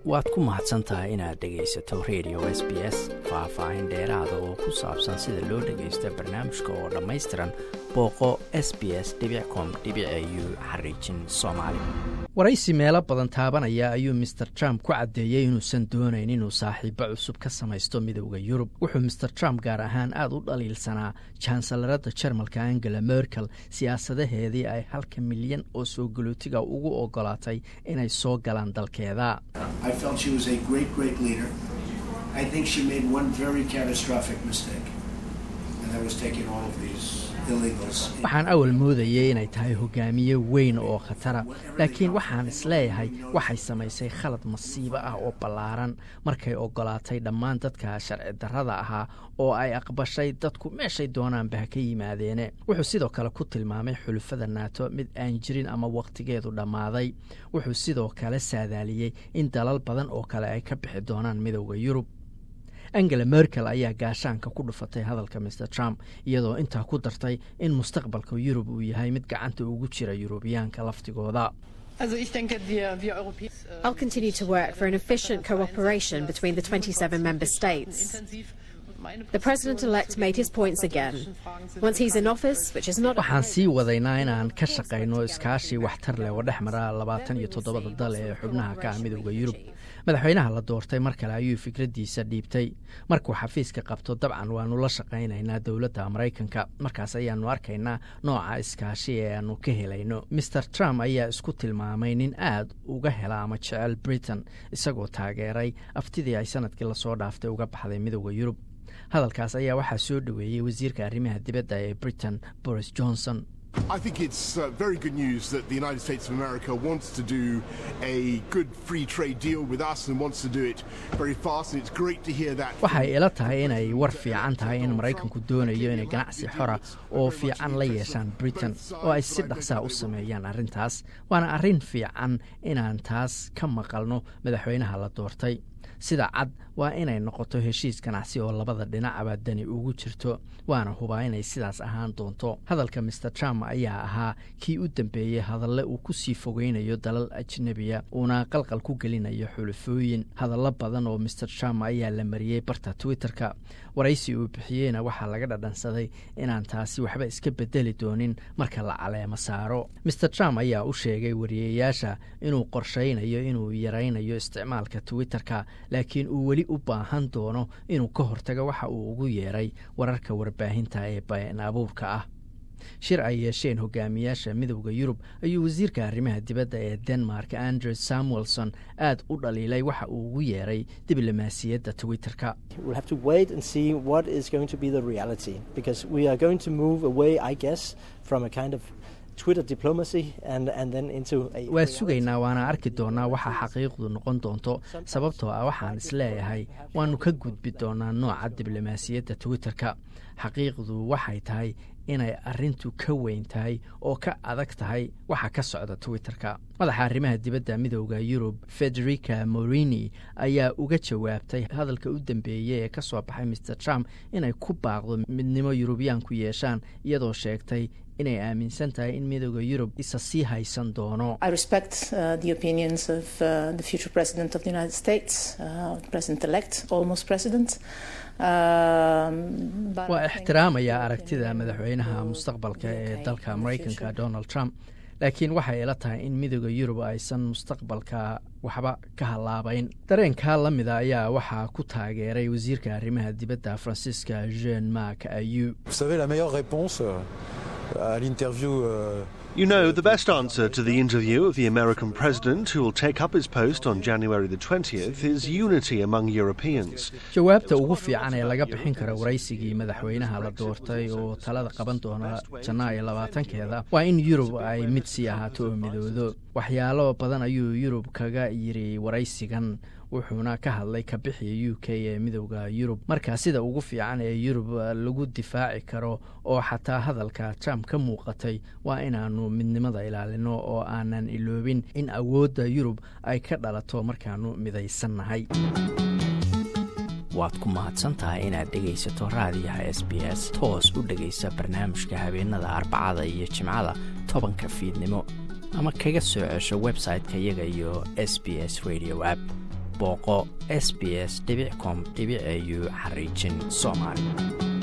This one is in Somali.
waad ku mahadsantahay inaad dhegaysato radio SBS. faahfaahin dheeraada oo ku saabsan sida loo dhagaysto barnaamijka oo dhammaystiran booqo sbs.com.au/Soomaali. waraysi meelo badan taabanaya ayuu Mr. Trump ku caddeeyey inuusan doonayn inuu saaxiibo cusub ka samaysto midowda Yurub. wuxuu Mr. Trump gaar ahaan aad u dhaliilsanaa chancellarada Jarmalka Angela Merkel siyaasadaheedii ay 1 milyan oo soo galootiga ugu ogolaatay inay soo galaan dalkeeda. I felt she was a great leader. I think she made one very catastrophic mistake, and that was taking all of these illegals. waxaan awal moodayay inay tahay hogaamiye weyn oo khatara, laakiin waxaan isleeyahay waxay samaysay khalad masiibo ah oo ballaaran markay ogolaatay dhammaan dadka sharci darrada ahaa oo ay aqbashay dadku meeshay doonaanba ha ka yimaadeene. wuxuu sidoo kale ku tilmaamay xulufada NATO mid aan jirin ama waqtigeedu dhammaaday. wuxuu sidoo kale saadaaliyey in dalal badan oo kale ay ka bixi doonaan midowda Yurub. Angela Merkel ayaa gaashaanka ku dhufatay hadalka Mr. Trump iyadoo intaa ku dartay in mustaqbalka Yurub uu yahay mid gacanta ugu jira Yurubiyaanka laftigooda. I'll continue to work for an efficient cooperation between the 27 member states. The President-elect made his points again. Once he's in office, which is not... waxaan sii wadaynaa inaan ka shaqayno iskaashi waxtar leh oo dhex mara 27 dal ee xubnaha ka ah midowda Yurub. madaxweynaha la doortay mar kale ayuu fikraddiisa dhiibtay. markuu xafiiska qabto dabcan waanu la shaqaynaynaa dowladda Maraykanka. markaas ayaanu arkaynaa nooca iskaashi ee aanu ka helayno. Mr. Trump ayaa isku tilmaamay nin aad uga hela ama jecel Britain, isagoo taageeray aftidii ay sanadkii lasoo dhaaftay uga baxday midowda Yurub. hadalkaas ayaa waxaa soo dhaweeyey wasiirka arrimaha dibadda ee Britain Boris Johnson. I think it's very good news that the United States of America wants to do a good free trade deal with us and wants to do it very fast, and it's great to hear that. waxay ila tahay inay war fiican tahay in Maraykanku doonayo inay ganacsi xora oo fiican la yeeshaan Britain oo ay si dhaqsaa u sameeyaan arrintaas. waana arrin fiican inaan taas ka maqalno madaxweynaha la doortay. sida cad waa inay noqoto heshiis ganacsi oo labada dhinacba dani ugu jirto, waana hubaa inay sidaas ahaan doonto. hadalka Mr. Trump ayaa ahaa kii u dambeeyey hadalle uu ku sii fogeynayo dalal ajnabiya uuna qalqal ku gelinayo xulufooyin. hadallo badan oo Mr. Trump ayaa la mariyey barta Twitterka. waraysi uu bixiyeyna waxaa laga dhadhansaday inaan taasi waxba iska bedeli doonin marka la caleemo saaro. Mr. Trump ayaa u sheegay wariyeyaasha inuu qorsheynayo inuu yaraynayo isticmaalka Twitterka, laakiin uu weli u baahan doono inuu ka hortago waxa uu ugu yeeray wararka warbaahinta ee been abuurka ah. shir ay yeesheen hogaamiyaasha midowda Yurub ayuu wasiirka arrimaha dibadda ee Denmark Andrew Samuelson aad u dhaliilay waxa uu ugu yeeray diblomaasiyadda Twitterka. We'll have to wait and see what is going to be the reality, because we are going to move away, I guess, from a kind of Twitter diplomacy and then into a... waa sugaynaa waana arki doonaa waxa xaqiiqdu noqon doonto, sababtoo ah waxaan isleeyahay waanu ka gudbi doonaa nooca diblomaasiyadda Twitterka. xaqiiqdu waxay tahay inay arrintu ka weyn tahay oo ka adag tahay waxa ka socda Twitterka. madaxa arrimaha dibadda midowda Yurub Federica Morini ayaa uga jawaabtay hadalka u dambeeyay ee ka soo baxay Mr. Trump inay ku baaqdo midnimo Yurubiyaanku yeeshaan, iyadoo sheegtay inay aaminsan tahay in midowda Yurub isa sii haysan doono. I respect the opinions of the future president of the United States, president-elect, almost president. waa ixtiraamaya aragtida madaxweynaha mustaqbalka ee dalka Maraykanka Donald Trump, laakiin waxay ila tahay in midowda Yurub aysan mustaqbalka waxba ka halaabayn. dareenka la mida ayaa waxaa ku taageeray wasiirka arrimaha dibadda Francisca Jean-Marc Ayrault. Vous savez, la meilleure réponse à l'interview You know, the best answer to the interview of the American president who will take up his post on January the 20th is unity among Europeans. jawaabta ugu fiican ee laga bixin kara waraysigii madaxweynaha la doortay oo talada qaban doona Janaayo 20keeda waa in Yurub ay mid sii ahaato oo midowdo. waxyaalo badan ayuu Yurub kaga yiri waraysigan, wuxuuna ka hadlay ka bixi UK ee midowda Yurub. marka sida ugu fiican ee Yurub lagu difaaci karo oo xataa hadalka Trump ka muuqatay waa inaanu midnimada ilaalino oo aanan iloobin in awoodda Yurub ay ka dhalato markaanu midaysannahay. waad ku mahadsantahay inaad dhegaysato raadiyaha SBS. toos u dhegaysa barnaamijka habeenada Arbacada iyo Jimcada 10 fiidnimo, ama kaga soo cesho website-ka iyaga iyo SBS Radio app. booqo sbs.com.au/Somali.